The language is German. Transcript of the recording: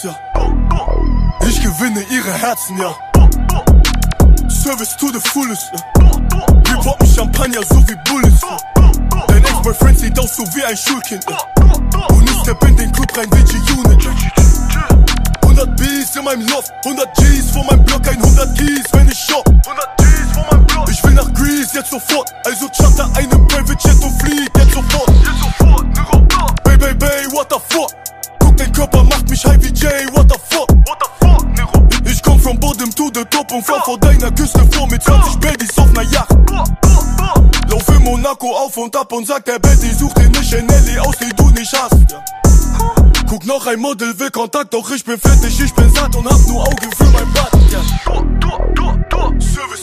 ja. Ich gewinne ihre Herzen, ja. Service to the fullest, ja. Wir poppen Champagner so wie Bullets, ja. Dein Ex-Boyfriend sieht aus so wie ein Schulkind, ja. Und ich step in den Club rein wie G-Unit, ja. 100 Bs in meinem Loft, 100 Gs vor meinem Block, 100 Keys, wenn ich shop. 100 Gs vor meinem Block. Ich will nach Greece, jetzt sofort. Also charter eine Private Jet und flieg jetzt sofort. Bay, bay, bay, what the fuck? Guck, dein Körper macht mich high wie Jay, what the fuck? Ich komm from bottom to the top und fahr vor deiner Küste vor mit 20 Babys auf ner Yacht. Lauf in Monaco auf und ab und sag der Betty, such dir ne Chanel aus, die du nicht hast, ja. Guck, noch ein Model will Kontakt, doch ich bin fertig, ich bin satt und hab nur Augen für mein Bad, ja. Service